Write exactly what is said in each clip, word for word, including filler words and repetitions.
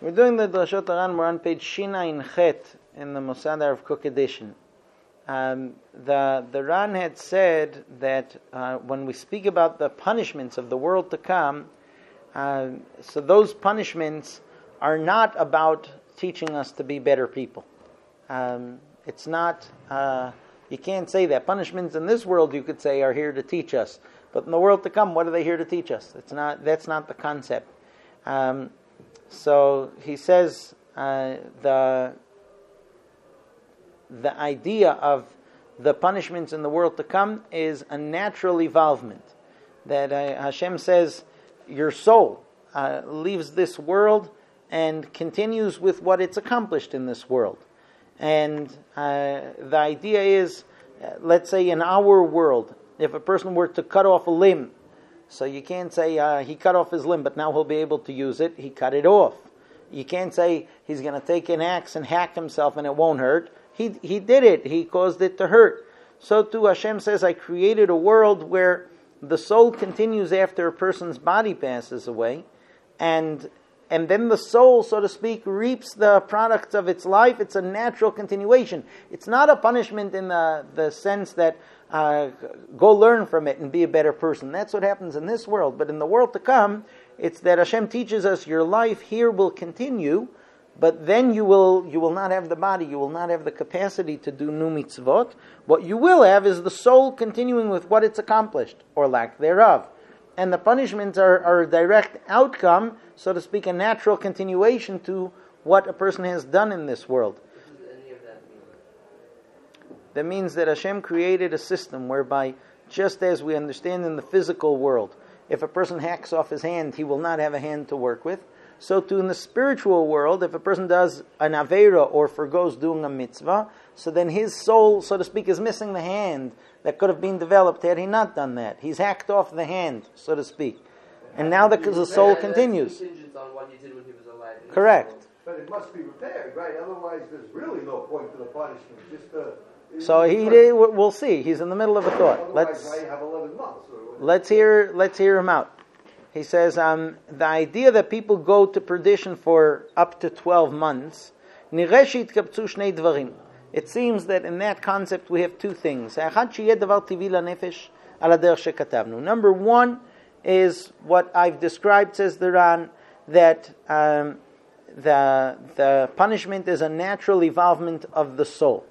We're doing the Drashot Haran. We're on page Shinayin Chet in the Mosad Arav Kook edition. Um, the the Ran had said that uh, when we speak about the punishments of the world to come, uh, so those punishments are not about teaching us to be better people. Um, it's not. Uh, you can't say that punishments in this world, you could say, are here to teach us. But in the world to come, what are they here to teach us? It's not. That's not the concept. Um, so he says uh, the. The idea of the punishments in the world to come is a natural evolvement. That uh, Hashem says, your soul uh, leaves this world and continues with what it's accomplished in this world. And uh, the idea is, uh, let's say in our world, if a person were to cut off a limb, so you can't say uh, he cut off his limb, but now he'll be able to use it. He cut it off. You can't say he's going to take an axe and hack himself and it won't hurt. He he did it. He caused it to hurt. So too Hashem says, I created a world where the soul continues after a person's body passes away, and and then the soul, so to speak, reaps the products of its life. It's a natural continuation. It's not a punishment in the, the sense that uh, go learn from it and be a better person. That's what happens in this world. But in the world to come, it's that Hashem teaches us your life here will continue, but then you will you will not have the body, you will not have the capacity to do new mitzvot. What you will have is the soul continuing with what it's accomplished, or lack thereof. And the punishments are, are a direct outcome, so to speak, a natural continuation to what a person has done in this world. What does any of that mean? That means that Hashem created a system whereby, just as we understand in the physical world, if a person hacks off his hand, he will not have a hand to work with. So too in the spiritual world, if a person does an aveira or forgoes doing a mitzvah, so then his soul, so to speak, is missing the hand that could have been developed had he not done that. He's hacked off the hand, so to speak. And now the, the soul continues. Contingent on what he did when he was alive. Correct. But it must be repaired, right? Otherwise, there's really no point to the punishment. Just uh, So he did, we'll see. He's in the middle of a thought. Otherwise, Let's I have eleven months. Or let's hear let's hear him out. He says, um, the idea that people go to perdition for up to twelve months, it seems that in that concept we have two things. Number one is what I've described, says the Ran, that um, the, the punishment is a natural evolvement of the soul.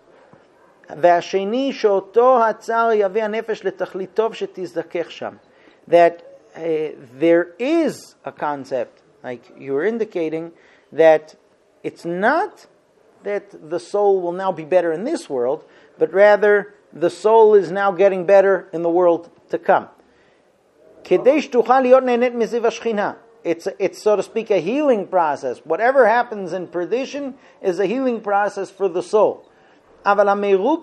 That Uh, there is a concept, like you were indicating, that it's not that the soul will now be better in this world, but rather the soul is now getting better in the world to come. It's, it's, so to speak, a healing process. Whatever happens in perdition is a healing process for the soul. He says,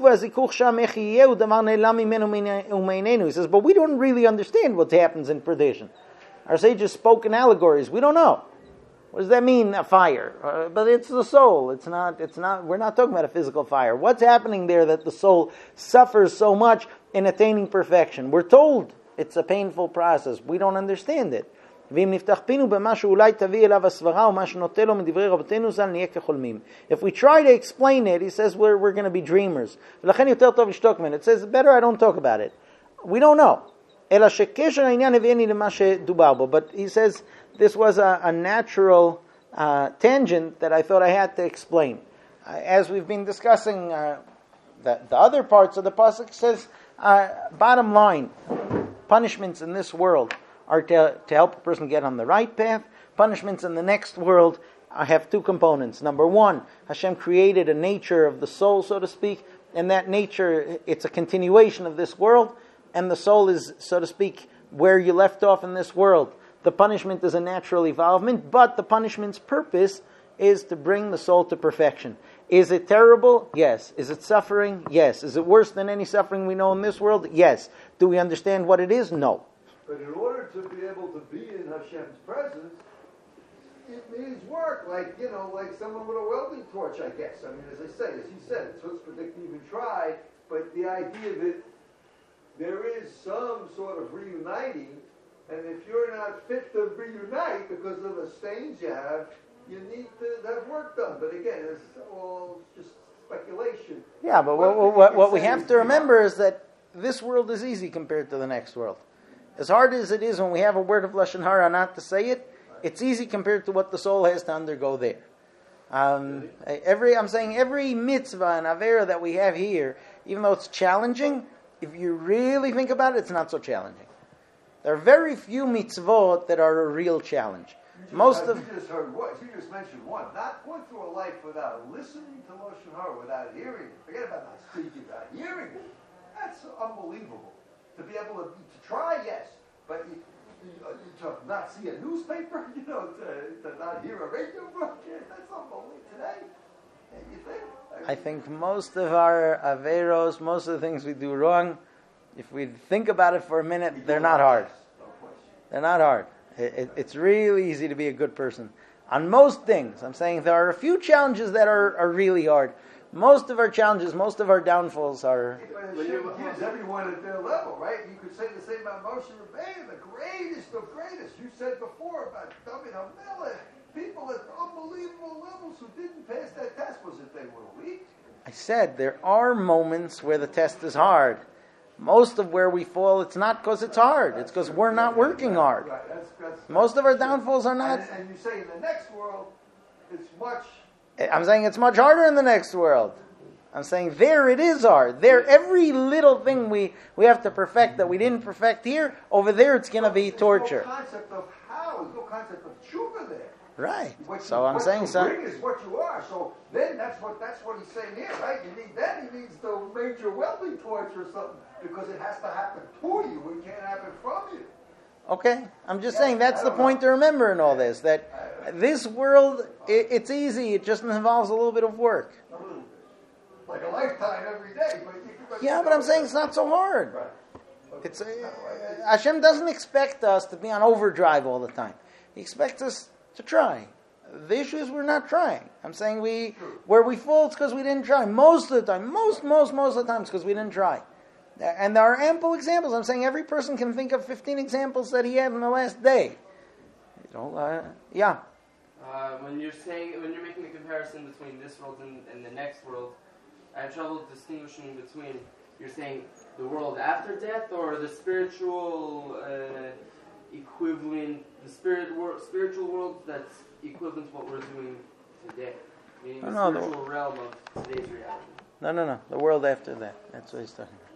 but we don't really understand what happens in perdition. Our sages spoke in allegories. We don't know. What does that mean, a fire? Uh, but it's the soul. It's not, it's not, we're not talking about a physical fire. What's happening there that the soul suffers so much in attaining perfection? We're told it's a painful process. We don't understand it. If we try to explain it, he says we're, we're going to be dreamers. It says, better I don't talk about it. We don't know. But he says this was a, a natural uh, tangent that I thought I had to explain. Uh, as we've been discussing, uh, the, the other parts of the pasuk says, uh, bottom line, punishments in this world are to, to help a person get on the right path. Punishments in the next world uh, have two components. Number one, Hashem created a nature of the soul, so to speak, and that nature, it's a continuation of this world, and the soul is, so to speak, where you left off in this world. The punishment is a natural evolvement, but the punishment's purpose is to bring the soul to perfection. Is it terrible? Yes. Is it suffering? Yes. Is it worse than any suffering we know in this world? Yes. Do we understand what it is? No. But in order to be able to be in Hashem's presence, it means work, like, you know, like someone with a welding torch, I guess. I mean, as I say, as he said, it's what's predict even try, but the idea that there is some sort of reuniting, and if you're not fit to reunite because of the stains you have, you need to have work done. But again, it's all just speculation. Yeah, but what, what, what, what we have to remember is that this world is easy compared to the next world. As hard as it is when we have a word of Lashon Hara not to say it, it's easy compared to what the soul has to undergo there. Um, every I'm saying every mitzvah and avera that we have here, even though it's challenging, if you really think about it, it's not so challenging. There are very few mitzvot that are a real challenge. You just, Most uh, of you just heard what you just mentioned one. Not going through a life without listening to Lashon Hara, without hearing it. Forget about not speaking, without hearing it. That's unbelievable. To be able to, to try, yes, but you, you, uh, to not see a newspaper, you know, to, to not hear a radio broadcast, that's unbelievable today. And you think? I think most of our averos, most of the things we do wrong, if we think about it for a minute, they're not hard. They're not hard. It, it, it's really easy to be a good person. On most things, I'm saying there are a few challenges that are, are really hard. Most of our challenges, most of our downfalls are... But it gives everyone at their level, right? You could say the same about Moshe Rabbeinu, the greatest of greatest. You said before about David HaMelech, people at unbelievable levels who didn't pass that test. Was it they were weak? I said there are moments where the test is hard. Most of where we fall, it's not because it's hard. It's because we're not working hard. Right. That's, that's, Most of our downfalls are not... And, and you say in the next world, it's much... I'm saying it's much harder in the next world. I'm saying there it is hard. There, every little thing we, we have to perfect that we didn't perfect here, over there it's going to be torture. There's no concept of how, there's no concept of tshuva there. Right. What So you, I'm what saying you so. bring is what you are. So then that's what that's what he's saying here, right? You need then he needs the major welding torch or something because it has to happen to you. It can't happen from you. Okay, I'm just Yeah, saying that's I the don't point know. to remember in all this, that this world, it, it's easy, it just involves a little bit of work. A little bit. Like a lifetime every day. But you, but Yeah, you but know I'm saying that. it's not so hard. Right. Okay. It's uh, No, I- Hashem doesn't expect us to be on overdrive all the time. He expects us to try. The issue is we're not trying. I'm saying we, where we fall, it's because we didn't try. Most of the time, most, most, most of the time, it's because we didn't try. And there are ample examples. I'm saying every person can think of fifteen examples that he had in the last day. You know, uh, yeah. Uh, when you're saying, when you're making a comparison between this world and, and the next world, I have trouble distinguishing between, you're saying the world after death or the spiritual uh, equivalent, the spirit wor- spiritual world that's equivalent to what we're doing today, meaning the No, no, the- spiritual realm of today's reality. No, no, no. The world after that. That's what he's talking about.